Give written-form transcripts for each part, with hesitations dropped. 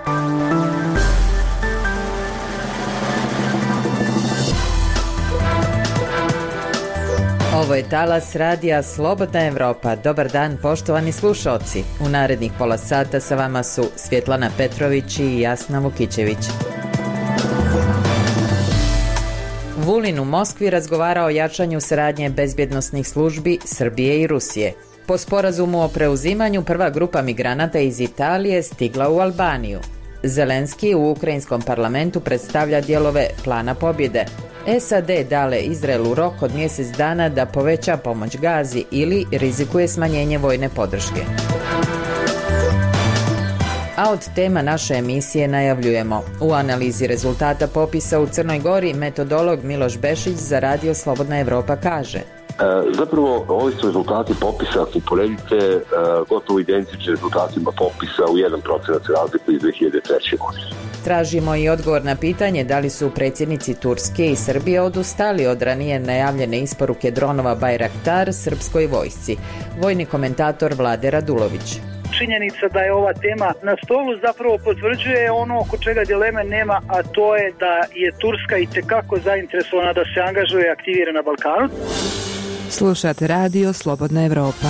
Ovo je talas radija Slobodna Evropa. Dobar dan, poštovani slušaoci. U narednih pola sata sa vama su Svjetlana Petrović i Jasna Vukićević. Vulin u Moskvi razgovarao o jačanju saradnje bezbjednosnih službi Srbije i Rusije. Po sporazumu o preuzimanju prva grupa migranata iz Italije stigla u Albaniju. Zelenski u ukrajinskom parlamentu predstavlja dijelove plana pobjede. SAD dale Izraelu rok od mjesec dana da poveća pomoć Gazi ili rizikuje smanjenje vojne podrške. A od tema naše emisije najavljujemo. U analizi rezultata popisa u Crnoj Gori metodolog Miloš Bešić za radio Slobodna Evropa kaže: Zapravo, ovi su rezultati popisa, ako uporedite, gotovo identični rezultatima popisa u 1% razliku iz 2003. godine. Tražimo i odgovor na pitanje da li su predsjednici Turske i Srbije odustali od ranije najavljene isporuke dronova Bayraktar srpskoj vojsci. Vojni komentator Vlade Radulović. Činjenica da je ova tema na stolu zapravo potvrđuje ono oko čega dileme nema, a to je da je Turska itekako zainteresovana da se angažuje i aktivira na Balkanu. Slušate radio Slobodna Evropa.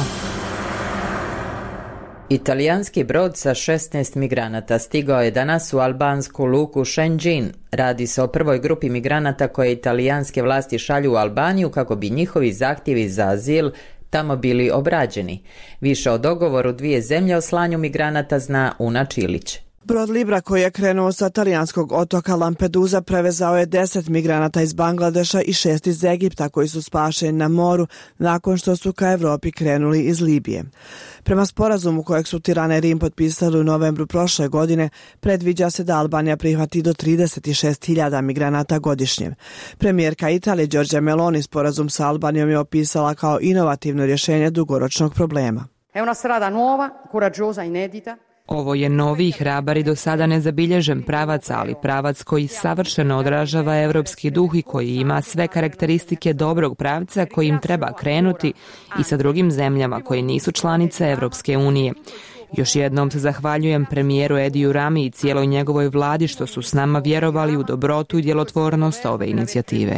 Italijanski brod sa 16 migranata stigao je danas u albansku luku Šenđin. Radi se o prvoj grupi migranata koje italijanske vlasti šalju u Albaniju kako bi njihovi zahtjevi za azil tamo bili obrađeni. Više o dogovoru dvije zemlje o slanju migranata zna Una Čilić. Brod Libra koji je krenuo sa talijanskog otoka Lampedusa prevezao je 10 migranata iz Bangladeša i 6 iz Egipta koji su spašeni na moru nakon što su ka Evropi krenuli iz Libije. Prema sporazumu kojeg su Tirana i Rim potpisali u novembru prošle godine, predviđa se da Albanija prihvati do 36.000 migranata godišnje. Premijerka Italije Giorgia Meloni sporazum sa Albanijom je opisala kao inovativno rješenje dugoročnog problema. È una strada nuova, coraggiosa, inedita. Ovo je novi i hrabar i do sada nezabilježen pravac, ali pravac koji savršeno odražava evropski duh i koji ima sve karakteristike dobrog pravca kojim treba krenuti i sa drugim zemljama koje nisu članice Evropske unije. Još jednom se zahvaljujem premijeru Ediju Rami i cijeloj njegovoj vladi što su s nama vjerovali u dobrotu i djelotvornost ove inicijative.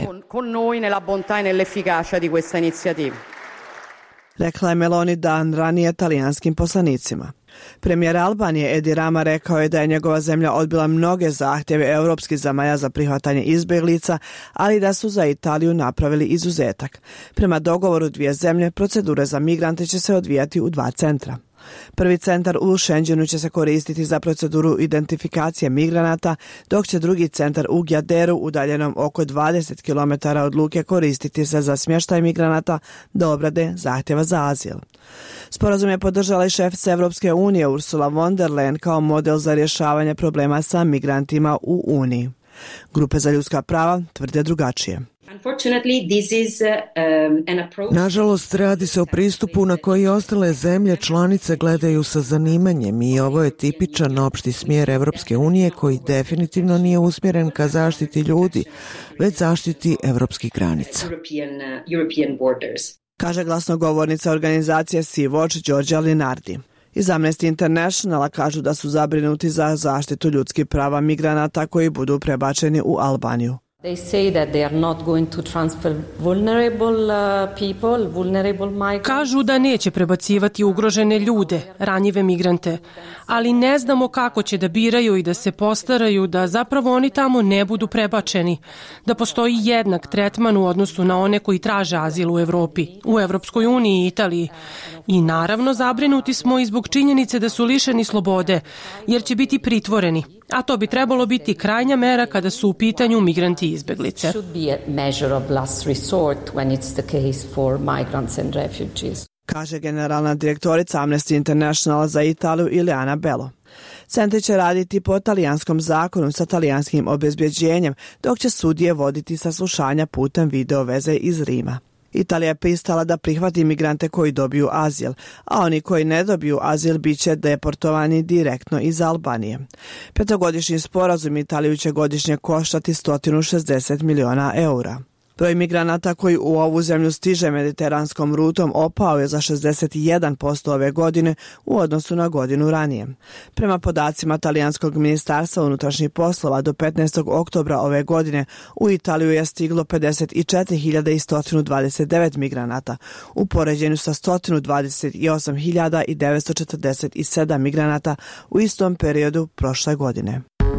Rekla je Meloni dan ranije talijanskim poslanicima. Premijer Albanije Edi Rama rekao je da je njegova zemlja odbila mnoge zahtjeve europskih zemalja za prihvatanje izbjeglica, ali da su za Italiju napravili izuzetak. Prema dogovoru dvije zemlje, procedure za migrante će se odvijati u 2 centra. Prvi centar u Šenđenu će se koristiti za proceduru identifikacije migranata, dok će drugi centar u Gjaderu, udaljenom oko 20 km od luke, koristiti se za smještaj migranata do obrade zahtjeva za azil. Sporazum je podržala i šefica Evropske unije Ursula von der Leyen kao model za rješavanje problema sa migrantima u Uniji. Grupe za ljudska prava tvrde drugačije. Nažalost, radi se o pristupu na koji ostale zemlje članice gledaju sa zanimanjem i ovo je tipičan opšti smjer Evropske unije koji definitivno nije usmjeren ka zaštiti ljudi, već zaštiti evropskih granica. Kaže glasnogovornica organizacije Sea Watch Giorgia Linardi. Iz Amnesty Internationala kažu da su zabrinuti za zaštitu ljudskih prava migranata koji budu prebačeni u Albaniju. They say that they are not going to transfer vulnerable people, vulnerable migrants. Kažu da neće prebacivati ugrožene ljude, ranjive migrante, ali ne znamo kako će da biraju i da se postaraju da zapravo oni tamo ne budu prebačeni, da postoji jednak tretman u odnosu na one koji traže azil u Evropi, u Evropskoj uniji i Italiji. I naravno zabrinuti smo i zbog činjenice da su lišeni slobode, jer će biti pritvoreni. A to bi trebalo biti krajnja mera kada su u pitanju migranti i izbjeglice. Kaže generalna direktorica Amnesty International za Italiju Ileana Bello. Centri će raditi po talijanskom zakonu sa talijanskim obezbjeđenjem, dok će sudije voditi saslušanja putem video veze iz Rima. Italija je pristala da prihvati migrante koji dobiju azil, a oni koji ne dobiju azil bit će deportovani direktno iz Albanije. 5-godišnji sporazum Italiju će godišnje koštati 160 miliona eura. Broj migranata koji u ovu zemlju stiže mediteranskom rutom opao je za 61% ove godine u odnosu na godinu ranije. Prema podacima Talijanskog ministarstva unutrašnjih poslova, do 15. oktobra ove godine u Italiju je stiglo 54.129 migranata, u poređenju sa 128.947 migranata u istom periodu prošle godine.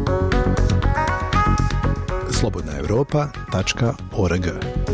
slobodnaevropa.org.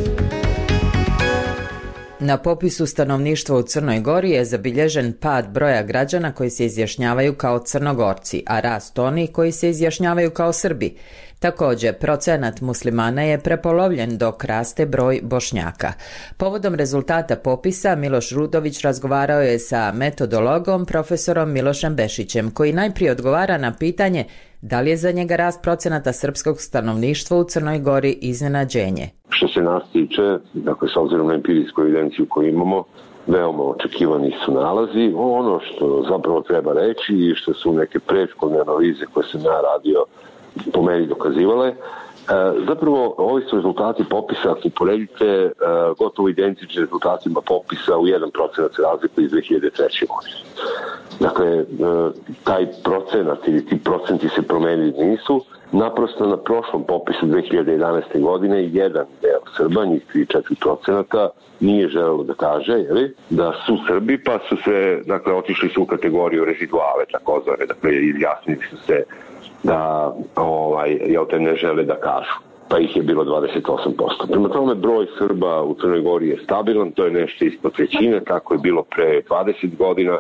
Na popisu stanovništva u Crnoj Gori je zabilježen pad broja građana koji se izjašnjavaju kao Crnogorci, a rast onih koji se izjašnjavaju kao Srbi. Također, procenat muslimana je prepolovljen dok raste broj Bošnjaka. Povodom rezultata popisa Miloš Rudović razgovarao je sa metodologom profesorom Milošem Bešićem, koji najprije odgovara na pitanje da li je za njega rast procenata srpskog stanovništva u Crnoj Gori iznenađenje. Što se nas tiče, dakle, s obzirom na empirijsku evidenciju koju imamo, veoma očekivani su nalazi. Ono što zapravo treba reći i što su neke prethodne analize koje sam ja radio po meni dokazivale, zapravo ovi su rezultati popisa, ako uporedite, gotovo identični rezultatima popisa u 1% se razlikuju iz 2003. godine. Dakle, taj procenat ili ti procenti se promenili nisu. Naprosto na prošlom popisu 2011. godine jedan deo Srba, njih 3-4%, nije želelo da kaže da su Srbi, pa su se, dakle, otišli su u kategoriju reziduale, takozvane, dakle, izjasnili su se da ne žele da kažu, pa ih je bilo 28%. Prema tome, broj Srba u Crnoj Gori je stabilan, to je nešto ispod trećine, tako je bilo pre 20 godina,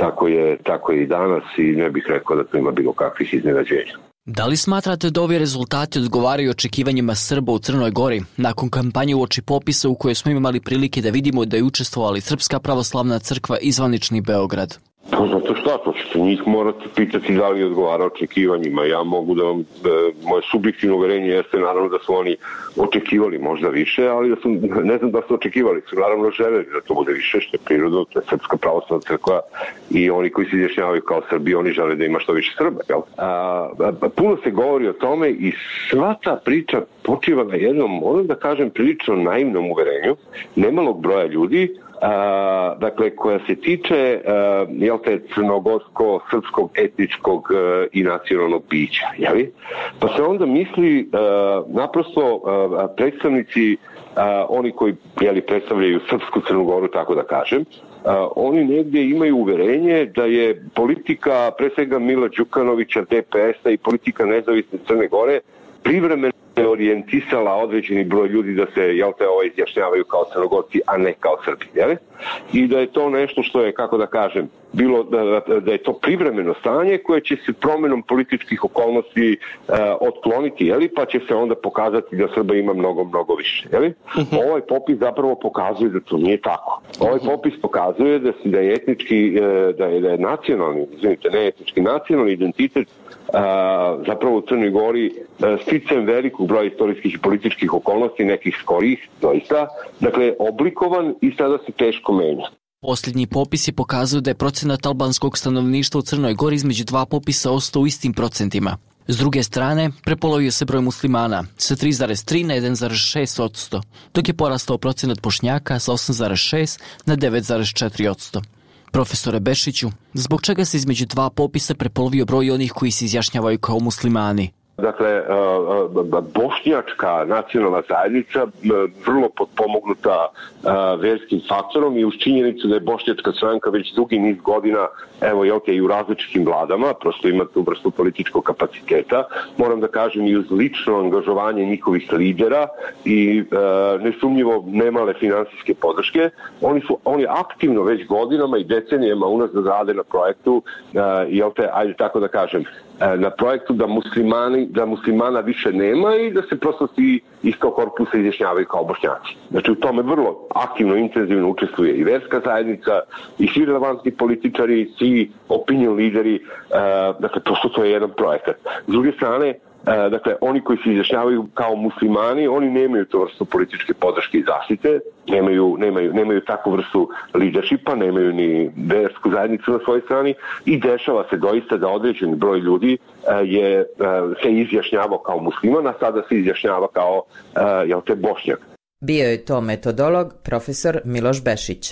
tako je i danas i ne bih rekao da to ima bilo kakvih iznenađenja. Da li smatrate da ovi rezultati odgovaraju očekivanjima Srba u Crnoj Gori nakon kampanje uoči popisa u kojoj smo imali prilike da vidimo da je učestvovala Srpska pravoslavna crkva i zvanični Beograd? Pa zato šta, to ćete njih morati pitati da li odgovara očekivanjima. Ja mogu da vam, moje subjektivno uverenje jeste naravno da su oni očekivali možda više, ali da su, ne znam da su očekivali, su naravno želeli da to bude više, što je prirodno, to je Srpska pravoslavna crkva i oni koji se izjašnjavaju kao Srbi, oni žele da ima što više Srba. Jel? Puno se govori o tome i sva ta priča počiva na jednom, ono da kažem, prilično naivnom uverenju nemalog broja ljudi, dakle, koja se tiče crnogorsko-srpskog etničkog i nacionalnog bića. Jeli? Pa se onda misli naprosto predstavnici, oni koji predstavljaju Srpsku Crnu Goru, tako da kažem, oni negdje imaju uverenje da je politika pre svega Mila Đukanovića, DPS-a i politika nezavisne Crne Gore privremeno orijentisala određeni broj ljudi da se izjašnjavaju kao Crnogorci, a ne kao Srbi. Jel? I da je to nešto što je, kako da kažem, bilo da je to privremeno stanje koje će se promjenom političkih okolnosti otkloniti, jeli? Pa će se onda pokazati da Srba ima mnogo više. Jeli? Ovaj popis zapravo pokazuje da to nije tako. Ovaj popis pokazuje da je etnički, da je nacionalni, ne etnički, nacionalni identitet zapravo u Crnoj Gori sticajem velikog broja istorijskih i političkih okolnosti, nekih skorijih, doista, dakle, oblikovan i sada se teško menja. Posljednji popis je pokazao da je procenat albanskog stanovništva u Crnoj Gori između dva popisa ostao u istim procentima. S druge strane, prepolovio se broj muslimana sa 3,3 na 1,6%, dok je porastao procenat Bošnjaka sa 8,6 na 9,4%. Profesore Bešiću, zbog čega se između dva popisa prepolovio broj onih koji se izjašnjavaju kao muslimani? Dakle, bošnjačka nacionalna zajednica vrlo potpomognuta verskim faktorom i uz činjenicu da je bošnjačka stranka već dugi niz godina i u različitim vladama, prosto ima tu vrstu političkog kapaciteta, moram da kažem i uz lično angažovanje njihovih lidera i nesumnjivo nemale finansijske podrške, oni aktivno već godinama i decenijama unazad rade na projektu, ajde tako da kažem, na projektu da muslimana više nema i da se prosto svi iz tog korpusa izjašnjavaju kao Bošnjaci. Znači u tome vrlo aktivno, intenzivno učestvuje i verska zajednica, i svi relevantni političari, svi opinion lideri, dakle prosto to je jedan projekat. S druge strane, dakle, oni koji se izjašnjavaju kao muslimani, oni nemaju tu vrstu političke podrške i zaštite, nemaju takvu vrstu leadershipa, nemaju ni versku zajednicu na svojoj strani i dešava se doista da određen broj ljudi se izjašnjavao kao musliman, a sada se izjašnjava kao Bošnjak. Bio je to metodolog profesor Miloš Bešić.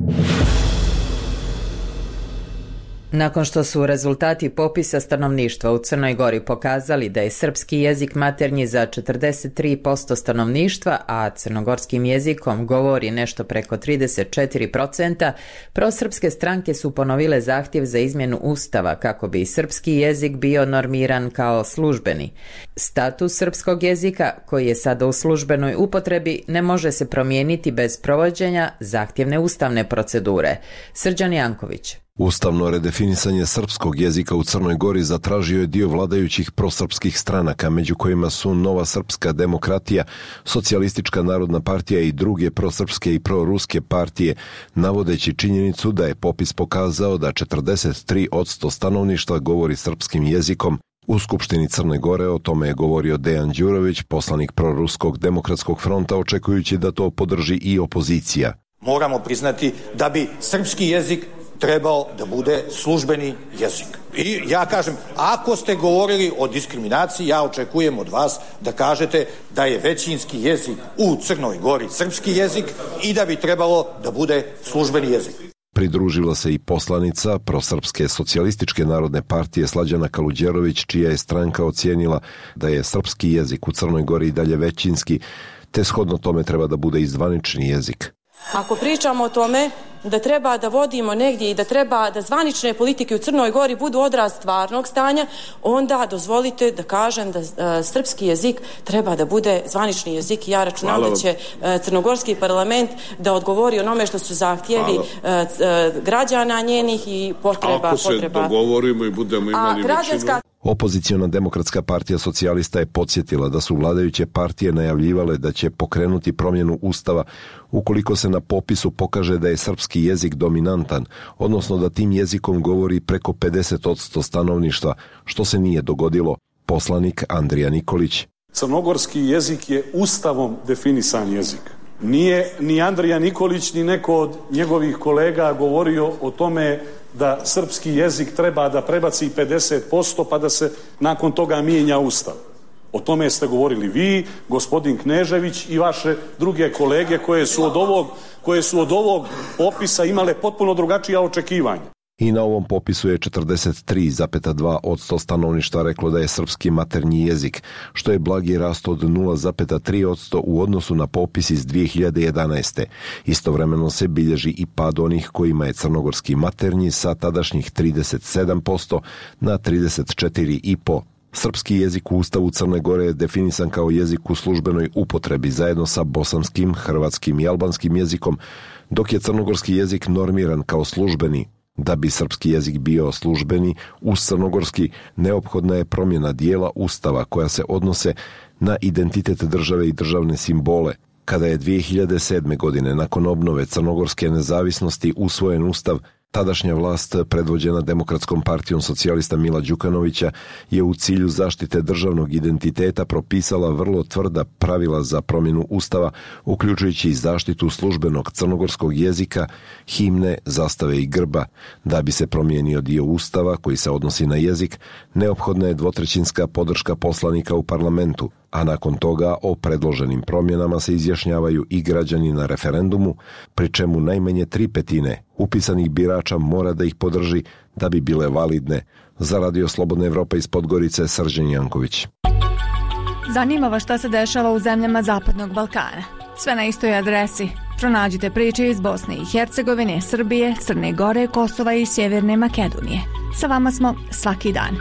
Nakon što su rezultati popisa stanovništva u Crnoj Gori pokazali da je srpski jezik maternji za 43% stanovništva, a crnogorskim jezikom govori nešto preko 34%, prosrpske stranke su ponovile zahtjev za izmjenu Ustava kako bi srpski jezik bio normiran kao službeni. Status srpskog jezika, koji je sada u službenoj upotrebi, ne može se promijeniti bez provođenja zahtjevne ustavne procedure. Srđan Janković. Ustavno redefinisanje srpskog jezika u Crnoj Gori zatražio je dio vladajućih prosrpskih stranaka, među kojima su Nova srpska demokratija, Socijalistička narodna partija i druge prosrpske i proruske partije, navodeći činjenicu da je popis pokazao da 43% stanovništva govori srpskim jezikom. U Skupštini Crne Gore o tome je govorio Dejan Đurović, poslanik proruskog demokratskog fronta, očekujući da to podrži i opozicija. Moramo priznati da bi srpski jezik trebao da bude službeni jezik. I ja kažem, ako ste govorili o diskriminaciji, ja očekujem od vas da kažete da je većinski jezik u Crnoj Gori srpski jezik i da bi trebalo da bude službeni jezik. Pridružila se i poslanica prosrpske socijalističke narodne partije Slađana Kaluđerović, čija je stranka ocijenila da je srpski jezik u Crnoj Gori i dalje većinski, te shodno tome treba da bude i zvanični jezik. Ako pričamo o tome da treba da vodimo negdje i da treba da zvanične politike u Crnoj Gori budu odraz stvarnog stanja, onda dozvolite da kažem da srpski jezik treba da bude zvanični jezik i ja računam da će crnogorski parlament da odgovori onome što su zahtjevi građana njenih i potreba. Ako se dogovorimo i budemo imali većinu. Opoziciona demokratska partija socijalista je podsjetila da su vladajuće partije najavljivale da će pokrenuti promjenu Ustava ukoliko se na popisu pokaže da je srpski jezik dominantan, odnosno da tim jezikom govori preko 50% stanovništva, što se nije dogodilo. Poslanik Andrija Nikolić. Crnogorski jezik je Ustavom definisan jezik. Nije ni Andrija Nikolić ni neko od njegovih kolega govorio o tome da srpski jezik treba da prebaci 50% pa da se nakon toga mijenja Ustav. O tome ste govorili vi, gospodin Knežević i vaše druge kolege koje su od ovog popisa imale potpuno drugačija očekivanja. I na ovom popisu je 43,2% stanovništva reklo da je srpski maternji jezik, što je blagi rast od 0,3% u odnosu na popis iz 2011. Istovremeno se bilježi i pad onih kojima je crnogorski maternji sa tadašnjih 37% na 34,5%. Srpski jezik u Ustavu Crne Gore je definisan kao jezik u službenoj upotrebi zajedno sa bosanskim, hrvatskim i albanskim jezikom, dok je crnogorski jezik normiran kao službeni. Da bi srpski jezik bio službeni, uz crnogorski neophodna je promjena dijela Ustava koja se odnose na identitet države i državne simbole. Kada je 2007. godine nakon obnove crnogorske nezavisnosti usvojen Ustav, tadašnja vlast predvođena Demokratskom partijom socijalista Mila Đukanovića je u cilju zaštite državnog identiteta propisala vrlo tvrda pravila za promjenu Ustava, uključujući i zaštitu službenog crnogorskog jezika, himne, zastave i grba. Da bi se promijenio dio Ustava koji se odnosi na jezik, neophodna je dvotrećinska podrška poslanika u parlamentu, a nakon toga o predloženim promjenama se izjašnjavaju i građani na referendumu, pri čemu najmanje 3/5 upisanih birača mora da ih podrži da bi bile validne. Za Radio Slobodna Evropa iz Podgorice, Srđan Janković. Zanima vas šta se dešava u zemljama Zapadnog Balkana. Sve na istoj adresi. Pronađite priče iz Bosne i Hercegovine, Srbije, Crne Gore, Kosova i Sjeverne Makedonije. Sa vama smo svaki dan.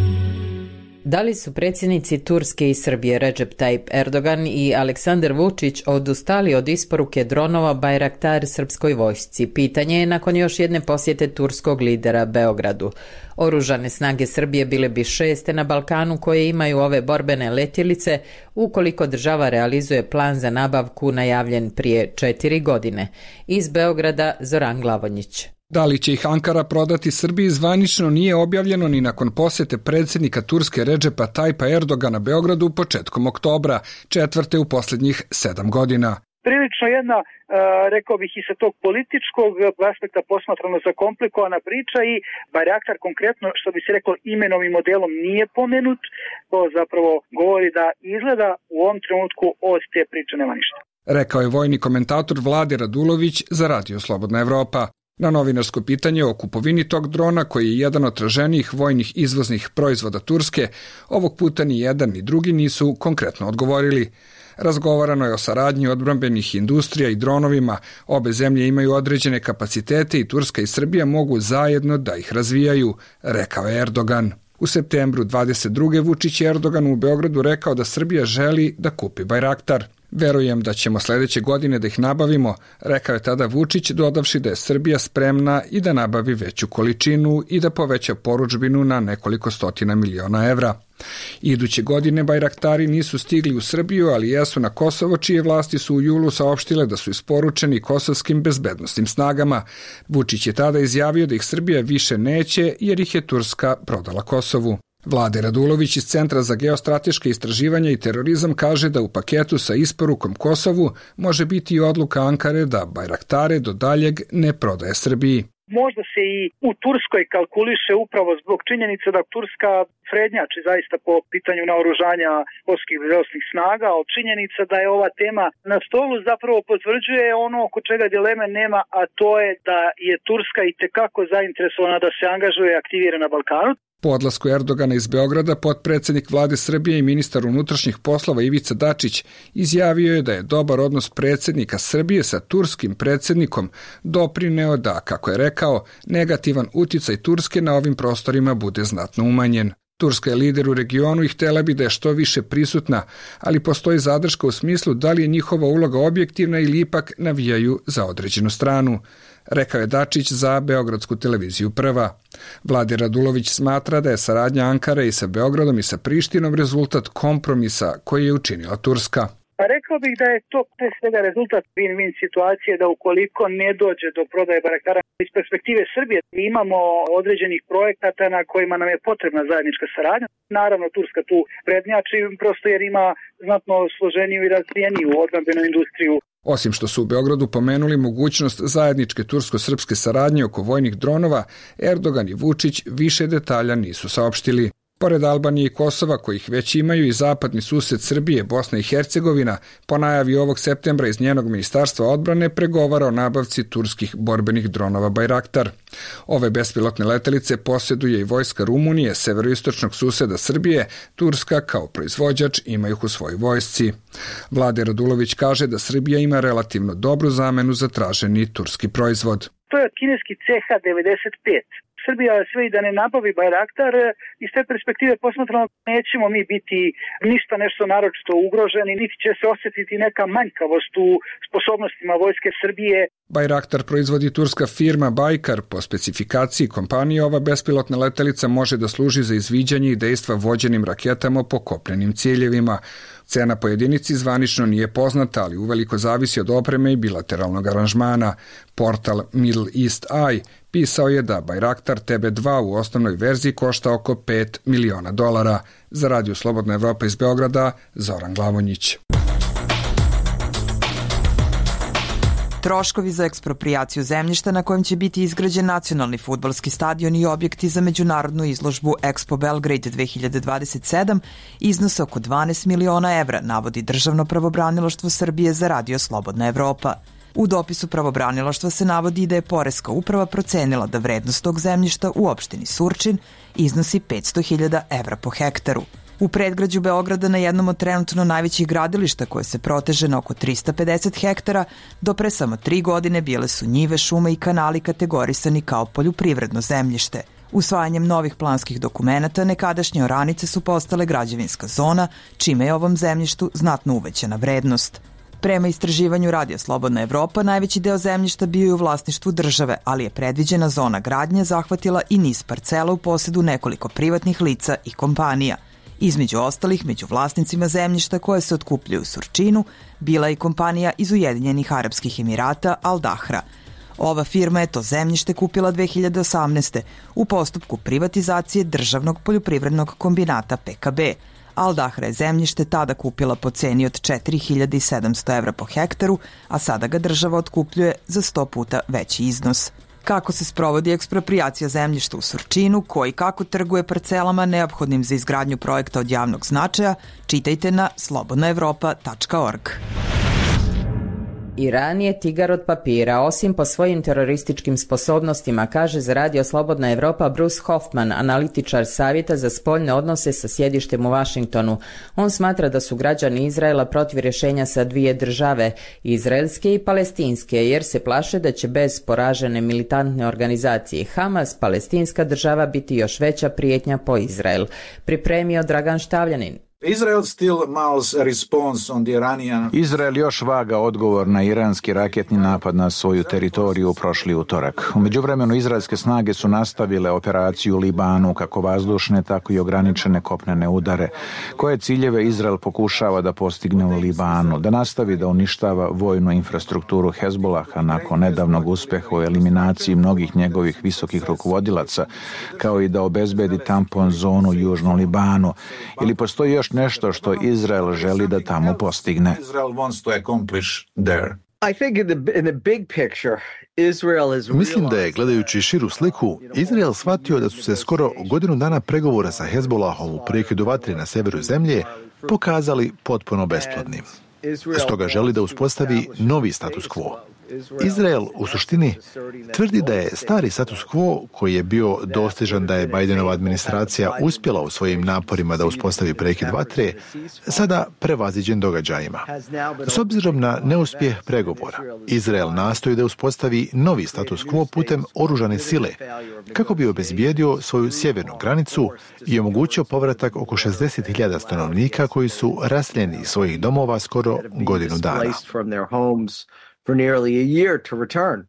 Da li su predsjednici Turske i Srbije Recep Tayyip Erdogan i Aleksandar Vučić odustali od isporuke dronova Bayraktar srpskoj vojsci? Pitanje je nakon još jedne posjete turskog lidera Beogradu. Oružane snage Srbije bile bi 6. na Balkanu koje imaju ove borbene letjelice ukoliko država realizuje plan za nabavku najavljen prije 4 godine. Iz Beograda Zoran Glavonjić. Da li će ih Ankara prodati Srbiji zvanično nije objavljeno ni nakon posjete predsjednika Turske Recepa Tayyipa Erdogana Beogradu početkom oktobra, 4. u posljednjih 7 godina. Prilično jedna, rekao bih i sa tog političkog aspekta posmatrano zakomplikovana priča i Bayraktar konkretno, što bi se rekao, imenom i modelom nije pomenut, to zapravo govori da izgleda u ovom trenutku od te priče nema ništa. rekao je vojni komentator Vlade Radulović za Radio Slobodna Evropa. Na novinarsko pitanje o kupovini tog drona, koji je jedan od traženijih vojnih izvoznih proizvoda Turske, ovog puta ni jedan ni drugi nisu konkretno odgovorili. Razgovarano je o saradnji odbrambenih industrija i dronovima. Obe zemlje imaju određene kapacitete i Turska i Srbija mogu zajedno da ih razvijaju, rekao je Erdogan. U septembru 22. Vučić je Erdoganu u Beogradu rekao da Srbija želi da kupi Bajraktar. Verujem da ćemo sledeće godine da ih nabavimo, rekao je tada Vučić, dodavši da je Srbija spremna i da nabavi veću količinu i da poveća porudžbinu na nekoliko stotina miliona evra. Iduće godine Bajraktari nisu stigli u Srbiju, ali jesu na Kosovo, čije vlasti su u julu saopštile da su isporučeni kosovskim bezbednosnim snagama. Vučić je tada izjavio da ih Srbija više neće jer ih je Turska prodala Kosovu. Vlade Radulović iz Centra za geostrateške istraživanja i terorizam kaže da u paketu sa isporukom Kosovu može biti i odluka Ankare da Bajraktare do daljeg ne prodaje Srbiji. Možda se i u Turskoj kalkuliše upravo zbog činjenice da Turska prednjači zaista po pitanju naoružanja kosovskih bezbednosnih snaga, ali činjenica da je ova tema na stolu zapravo potvrđuje ono oko čega dileme nema, a to je da je Turska itekako zainteresovana da se angažuje i aktivira na Balkanu. Po odlasku Erdogana iz Beograda, potpredsednik Vlade Srbije i ministar unutrašnjih poslova Ivica Dačić izjavio je da je dobar odnos predsednika Srbije sa turskim predsednikom doprineo da, kako je rekao, negativan uticaj Turske na ovim prostorima bude znatno umanjen. Turska je lider u regionu i htela bi da je što više prisutna, ali postoji zadrška u smislu da li je njihova uloga objektivna ili ipak navijaju za određenu stranu, rekao je Dačić za Beogradsku televiziju Prva. Vlade Radulović smatra da je saradnja Ankare i sa Beogradom i sa Prištinom rezultat kompromisa koji je učinila Turska. Pa rekao bih da je to pre svega rezultat win-win situacije, da ukoliko ne dođe do prodaje Bajraktara iz perspektive Srbije, imamo određenih projekata na kojima nam je potrebna zajednička saradnja. Naravno, Turska tu prednjači prosto jer ima znatno složeniju i razvijeniju odbrambenu industriju. Osim što su u Beogradu pomenuli mogućnost zajedničke tursko-srpske saradnje oko vojnih dronova, Erdogan i Vučić više detalja nisu saopštili. Pored Albanije i Kosova, kojih već imaju i zapadni sused Srbije, Bosna i Hercegovina, po najavi ovog septembra iz njenog ministarstva odbrane pregovara o nabavci turskih borbenih dronova Bajraktar. Ove bespilotne letelice posjeduje i vojska Rumunije, severoistočnog suseda Srbije. Turska kao proizvođač ima ih u svojoj vojsci. Vlade Radulović kaže da Srbija ima relativno dobru zamenu za traženi turski proizvod. To je kineski CH-95. Srbija sve i da ne nabavi Bajraktar, iz te perspektive posmatrano nećemo mi biti ništa nešto naročito ugroženi, niti će se osjetiti neka manjkavost u sposobnostima vojske Srbije. Bajraktar proizvodi turska firma Bajkar. Po specifikaciji kompanije ova bespilotna letelica može da služi za izviđanje i dejstva vođenim raketama po kopnenim ciljevima. Cena po jedinici zvanično nije poznata, ali uveliko zavisi od opreme i bilateralnog aranžmana. Portal Middle East Eye pisao je da Bajraktar TB2 u osnovnoj verziji košta oko $5 miliona. Za Radio Slobodna Evropa iz Beograda, Zoran Glavonjić. Troškovi za eksproprijaciju zemljišta na kojem će biti izgrađen nacionalni fudbalski stadion i objekti za međunarodnu izložbu Expo Belgrade 2027 iznose oko 12 miliona evra, navodi Državno pravobranilaštvo Srbije za Radio Slobodna Evropa. U dopisu pravobranilaštva se navodi da je Poreska uprava procenila da vrednost tog zemljišta u opštini Surčin iznosi 500.000 evra po hektaru. U predgrađu Beograda, na jednom od trenutno najvećih gradilišta koje se proteže na oko 350 hektara, do pre samo 3 godine bile su njive, šume i kanali kategorisani kao poljoprivredno zemljište. Usvajanjem novih planskih dokumenata nekadašnje oranice su postale građevinska zona, čime je ovom zemljištu znatno uvećana vrednost. Prema istraživanju Radija Slobodna Evropa, najveći deo zemljišta bio je u vlasništvu države, ali je predviđena zona gradnje zahvatila i niz parcela u posedu nekoliko privatnih lica i kompanija. Između ostalih, među vlasnicima zemljišta koje se otkupljuju u Surčinu, bila je i kompanija iz Ujedinjenih Arapskih Emirata Al Dahra. Ova firma je to zemljište kupila 2018. u postupku privatizacije državnog poljoprivrednog kombinata PKB. Al Dahra je zemljište tada kupila po ceni od 4.700 evra po hektaru, a sada ga država otkupljuje za 100 puta veći iznos. Kako se sprovodi eksproprijacija zemljišta u Surčinu, ko i kako trguje parcelama neophodnim za izgradnju projekta od javnog značaja, čitajte na slobodnaevropa.org. Iran je tigar od papira, osim po svojim terorističkim sposobnostima, kaže za Radio Slobodna Evropa Bruce Hoffman, analitičar Savjeta za spoljne odnose sa sjedištem u Vašingtonu. On smatra da su građani Izraela protiv rješenja sa dvije države, izraelske i palestinske, jer se plaše da će bez poražene militantne organizacije Hamas, palestinska država biti još veća prijetnja po Izrael. Pripremio Dragan Štavljanin. Izrael još vaga odgovor na iranski raketni napad na svoju teritoriju prošli utorak. U međuvremenu izraelske snage su nastavile operaciju u Libanu, kako vazdušne, tako i ograničene kopnene udare. Koje ciljeve Izrael pokušava da postigne u Libanu? Da nastavi da uništava vojnu infrastrukturu Hezbolaha nakon nedavnog uspeha u eliminaciji mnogih njegovih visokih rukovodilaca, kao i da obezbedi tampon zonu u južnom Libanu. Ili postoji još nešto što Izrael želi da tamo postigne? Mislim da je, gledajući širu sliku, Izrael shvatio da su se skoro godinu dana pregovora sa Hezbolahom u prekidu vatre na severu zemlje pokazali potpuno besplodnim. Stoga želi da uspostavi novi status quo. Izrael u suštini tvrdi da je stari status quo, koji je bio dostižan da je Bidenova administracija uspjela u svojim naporima da uspostavi prekid vatre, sada prevaziđen događajima. S obzirom na neuspjeh pregovora, Izrael nastoji da uspostavi novi status quo putem oružane sile, kako bi obezbijedio svoju sjevernu granicu i omogućio povratak oko 60.000 stanovnika koji su raseljeni iz svojih domova skoro godinu dana. For nearly a year to return.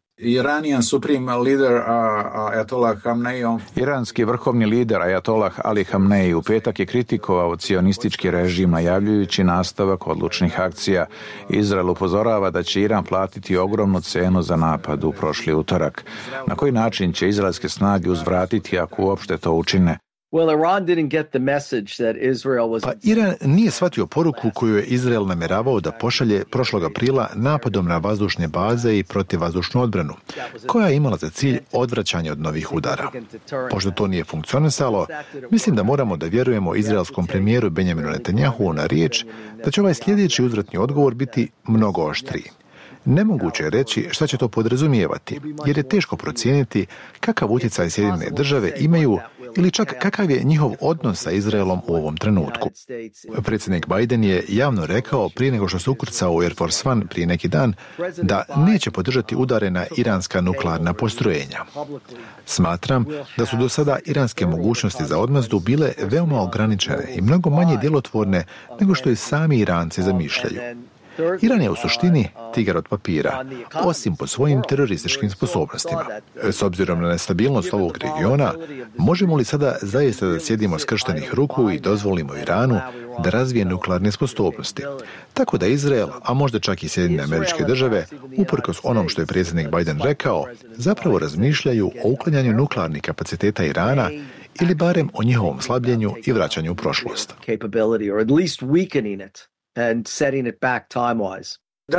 Iranski vrhovni lider Ajatollah Ali Hamnej u petak je kritikovao cionistički režim najavljujući nastavak odlučnih akcija. Izrael upozorava da će Iran platiti ogromnu cenu za napad u prošli utorak. Na koji način će izraelske snage uzvratiti ako uopšte to učine? Pa Iran nije shvatio poruku koju je Izrael namjeravao da pošalje prošlog aprila napadom na vazdušne baze i protivvazdušnu odbranu, koja je imala za cilj odvraćanje od novih udara. Pošto to nije funkcionisalo, mislim da moramo da vjerujemo izraelskom premijeru Benjaminu Netanjahu na riječ da će ovaj sljedeći uzvratni odgovor biti mnogo oštriji. Nemoguće je reći šta će to podrazumijevati, jer je teško procijeniti kakav utjecaj Sjedinjene države imaju ili čak kakav je njihov odnos sa Izraelom u ovom trenutku. Predsjednik Biden je javno rekao prije nego što se ukrcao u Air Force One prije neki dan da neće podržati udare na iranska nuklearna postrojenja. Smatram da su do sada iranske mogućnosti za odmazdu bile veoma ograničene i mnogo manje djelotvorne nego što i sami Iranci zamišljaju. Iran je u suštini tigar od papira, osim po svojim terorističkim sposobnostima. S obzirom na nestabilnost ovog regiona, možemo li sada zaista da sjedimo skrštenih ruku i dozvolimo Iranu da razvije nuklearne sposobnosti? Tako da Izrael, a možda čak i Sjedinjene Američke Države, uprkos onom što je predsjednik Biden rekao, zapravo razmišljaju o uklanjanju nuklearnih kapaciteta Irana ili barem o njihovom slabljenju i vraćanju u prošlost. And setting it back time-wise.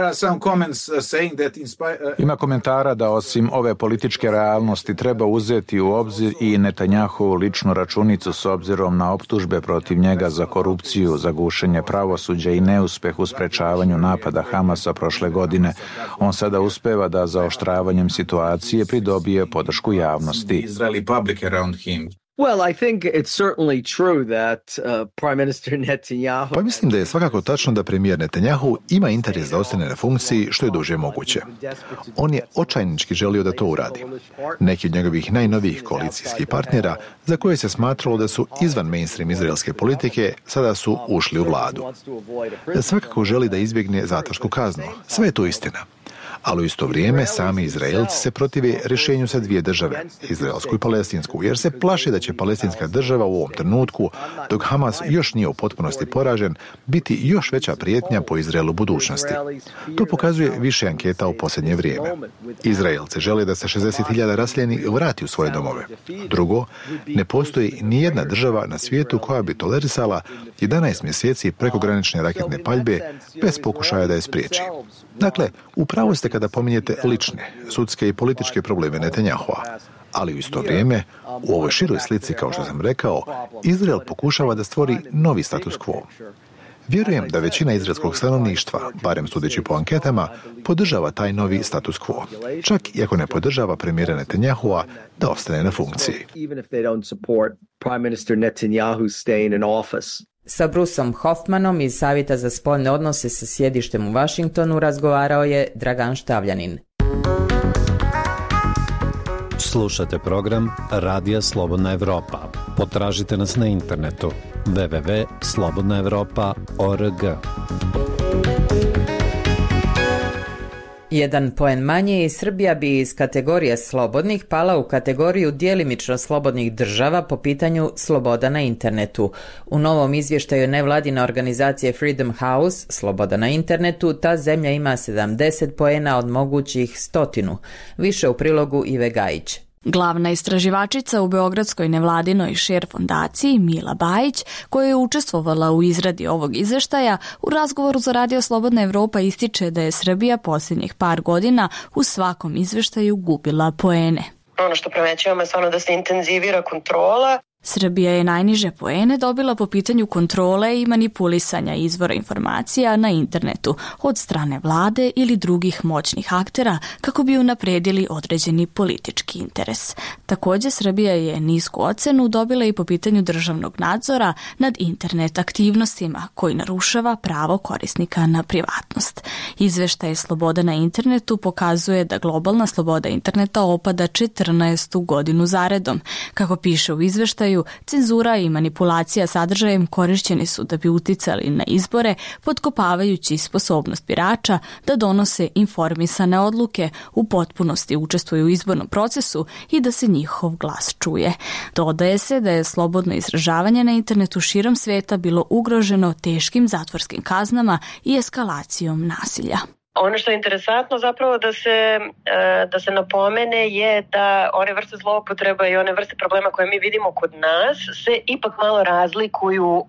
Ima komentara da osim ove političke realnosti treba uzeti u obzir i Netanjahovu ličnu računicu s obzirom na optužbe protiv njega za korupciju, za gušenje pravosuđa i neuspeh u sprečavanju napada Hamasa prošle godine. On sada uspeva da zaoštravanjem situacije pridobije podršku javnosti. Well, I think it's certainly true that Prime Minister Netanyahu... Pa mislim da je svakako tačno da premijer Netanjahu ima interes da ostane na funkciji što je duže moguće. On je očajnički želio da to uradi. Neki od njegovih najnovijih koalicijskih partnera, za koje se smatralo da su izvan mainstream izraelske politike, sada su ušli u vladu. Svakako želi da izbjegne zatvorsku kaznu. Sve je to istina. Ali u isto vrijeme sami Izraelci se protive rješenju sa dvije države, izraelsku i palestinsku, jer se plaše da će palestinska država u ovom trenutku, dok Hamas još nije u potpunosti poražen, biti još veća prijetnja po Izraelu budućnosti. To pokazuje više anketa u posljednje vrijeme. Izraelci žele da se 60.000 raseljenih vrati u svoje domove. Drugo, ne postoji ni jedna država na svijetu koja bi tolerisala 11 mjeseci prekogranične raketne paljbe bez pokušaja da je spriječi. Dakle, upravo ste kada pominjete lične, sudske i političke probleme Netanjahua, ali u isto vrijeme, u ovoj široj slici, kao što sam rekao, Izrael pokušava da stvori novi status quo. Vjerujem da većina izraelskog stanovništva, barem sudeći po anketama, podržava taj novi status quo. Čak i ako ne podržava premijera Netanjahua da ostane na funkciji. Sa Bruceom Hoffmanom iz Savjeta za spoljne odnose sa sjedištem u Vašingtonu razgovarao je Dragan Štavljanin. Slušate program Radija Slobodna Evropa. Potražite nas na internetu www.slobodnaevropa.org. Jedan poen manje i Srbija bi iz kategorije slobodnih pala u kategoriju djelimično slobodnih država po pitanju sloboda na internetu. U novom izvještaju nevladine organizacije Freedom House, sloboda na internetu, ta zemlja ima 70 poena od mogućih 100. Više u prilogu Ive Gajić. Glavna istraživačica u Beogradskoj nevladinoj Share fondaciji Mila Bajić, koja je učestvovala u izradi ovog izveštaja, u razgovoru za Radio Slobodna Evropa ističe da je Srbija posljednjih par godina u svakom izveštaju gubila poene. Ono što primećujemo je stvarno da se intenzivira kontrola. Srbija je najniže poene dobila po pitanju kontrole i manipulisanja izvora informacija na internetu od strane vlade ili drugih moćnih aktera kako bi unapredili određeni politički interes. Također Srbija je nisku ocenu dobila i po pitanju državnog nadzora nad internet aktivnostima koji narušava pravo korisnika na privatnost. Izveštaj Sloboda na internetu pokazuje da globalna sloboda interneta opada 14. godinu zaredom. Kako piše u izveštaju, cenzura i manipulacija sadržajem korišćeni su da bi uticali na izbore, potkopavajući sposobnost birača da donose informisane odluke, u potpunosti učestvuju u izbornom procesu i da se njihov glas čuje. Dodaje se da je slobodno izražavanje na internetu širom sveta bilo ugroženo teškim zatvorskim kaznama i eskalacijom nasilja. Ono što je interesantno zapravo da se napomene je da one vrste zloupotreba i one vrste problema koje mi vidimo kod nas se ipak malo razlikuju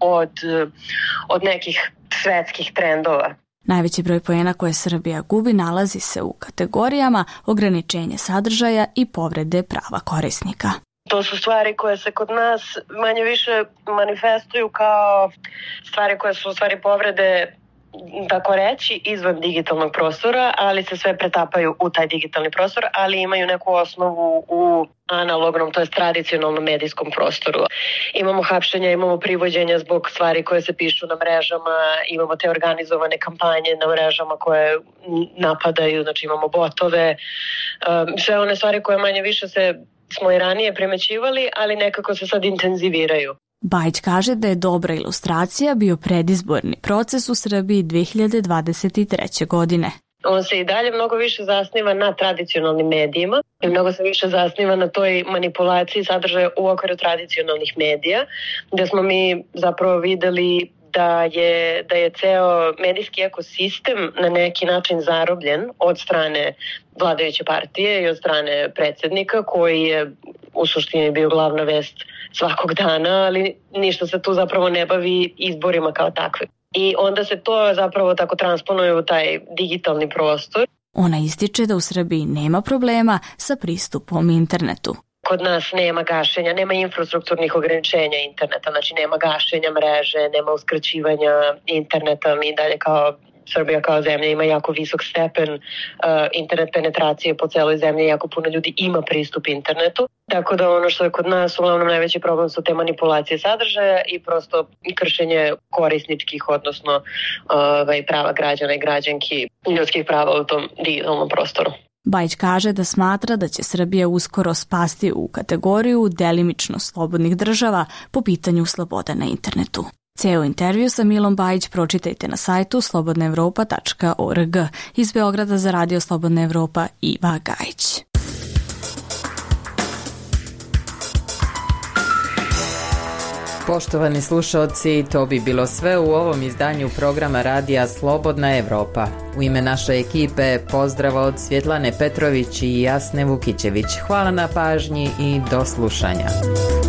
od nekih svetskih trendova. Najveći broj poena koje Srbija gubi nalazi se u kategorijama ograničenje sadržaja i povrede prava korisnika. To su stvari koje se kod nas manje više manifestuju kao stvari koje su u stvari povrede, tako reći, izvan digitalnog prostora, ali se sve pretapaju u taj digitalni prostor, ali imaju neku osnovu u analognom, to je tradicionalnom medijskom prostoru. Imamo hapšenja, imamo privođenja zbog stvari koje se pišu na mrežama, imamo te organizovane kampanje na mrežama koje napadaju, znači imamo botove, sve one stvari koje manje više smo i ranije primećivali, ali nekako se sad intenziviraju. Bajić kaže da je dobra ilustracija bio predizborni proces u Srbiji 2023. godine. On se i dalje mnogo više zasniva na tradicionalnim medijima i mnogo se više zasniva na toj manipulaciji sadržaja u okviru tradicionalnih medija, gdje smo mi zapravo videli da je ceo medijski ekosistem na neki način zarobljen od strane vladajuće partije i od strane predsjednika, koji je u suštini bio glavna vest svakog dana, ali ništa se tu zapravo ne bavi izborima kao takve. I onda se to zapravo tako transponuje u taj digitalni prostor. Ona ističe da u Srbiji nema problema sa pristupom internetu. Kod nas nema gašenja, nema infrastrukturnih ograničenja interneta, znači nema gašenja mreže, nema uskraćivanja interneta, mi dalje kao Srbija kao zemlja ima jako visok stepen internet penetracije po celoj zemlji, jako puno ljudi ima pristup internetu. Tako da ono što je kod nas uglavnom najveći problem su te manipulacije sadržaja i prosto kršenje korisničkih, odnosno prava građana i građanki, ljudskih prava u tom digitalnom prostoru. Bajić kaže da smatra da će Srbija uskoro spasti u kategoriju delimično slobodnih država po pitanju sloboda na internetu. Ceo intervju sa Milom Bajić pročitajte na sajtu slobodnaevropa.org. Iz Beograda za Radio Slobodna Evropa, Iva Gajić. Poštovani slušalci, to bi bilo sve u ovom izdanju programa Radija Slobodna Evropa. U ime naše ekipe pozdrav od Svjetlane Petrović i Jasne Vukićević. Hvala na pažnji i do slušanja.